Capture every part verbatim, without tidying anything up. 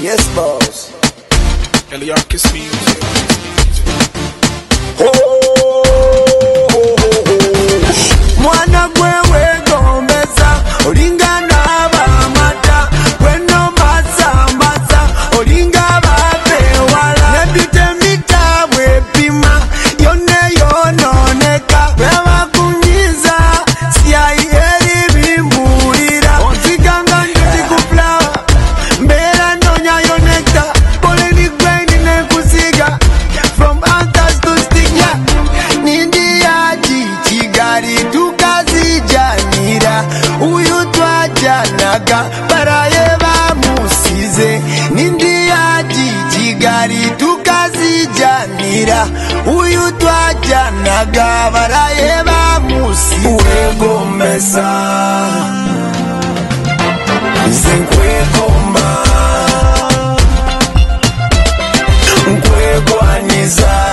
Yes, boss. Eliarkis music. Oh, oh, oh, oh. Mwana gwewe gombeza olingana abamata weno masa masa olinga babewala nebite mitabwe pima yone yononeka beba kunyiza siyaiyeri bimbulira onziganga njuti kuflawa mbera nonya yoneka poleni gwendi nekusiga from answers to stick nindi yaji chigari tukazijanira uyu twajanaga baraye bamusize nindi yaji chigari tukazijanira uyu twajanaga baraye bamusize wegomesa zenkwegomba nkwegwaniza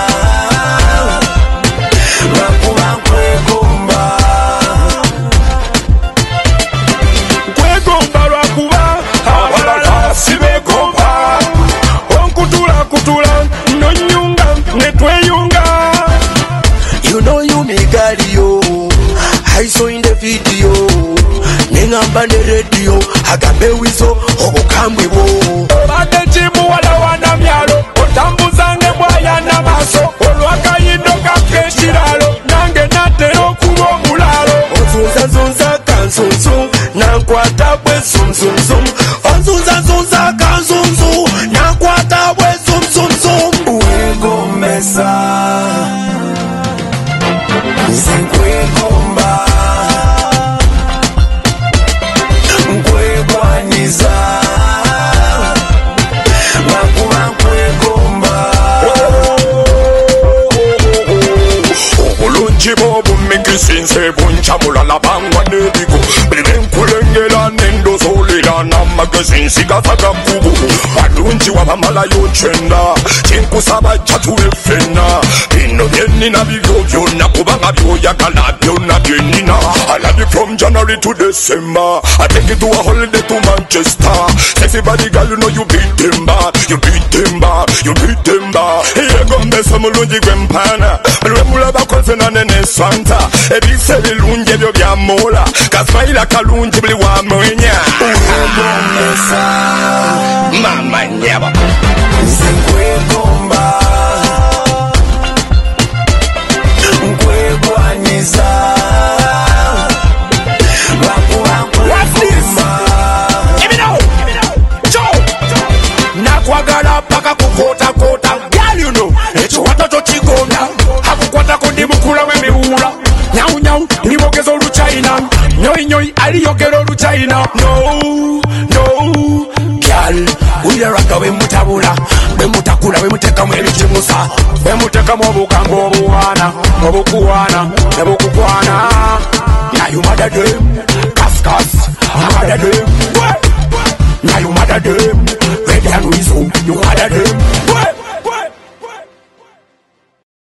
You know you me got you. I saw in the video. Ningamba ne radio. Agabe wizo obukambi wo. Bade chimu wala wana myalo. Otambuzange bwaya na maso. Olwaka yindoka keshiralo. Nange natero kubo mulalo. Onzunza zunza kanzunzu. Nankwata bwe zum zum zum. Onzunza zunza kanzunzu. Nankwata bwe zum zum zum. Uegomesa Zinkwegomba Nkwegwaniza Makuwa nkwegomba Obulungi bobu mikisinse bunchamula labangwa nebigo Bile nkulengela nendo zolila na magazinsi gataga kubu Walungi wabamala yochenda Chinkusaba chatuwe fena Bino byeni na bigyo byonna kubanga byoyagala byonna byenina I love you from January to December I take you to a holiday to Manchester Sexy body girl you know you beat them bad You beat them bad, you beat them bad Here gombesa mulungi gwempana Mlwe mulaba konfena nene swanta Ebise bilungi ebyo byamola Kasmaila kalungi buli wamwenya Uegomesa Mama nyaba Zinkwegomba Nkwegwaniza Makuwa nkwegomba Give me now, give me now Joe Nakwagala paka kukota kota Girl you know Echo watoto chigonda Hakukwata kundi mukula wemiula Nyau nyau Nibogezo luchaina Nyoi nyoi aliyogero luchaina No, no Girl Uyaraka we mutabula We mutakula we muteka mweli chimusa We muteka mwabukango obuwana Obukuwana Nebukukwana Now you mother dream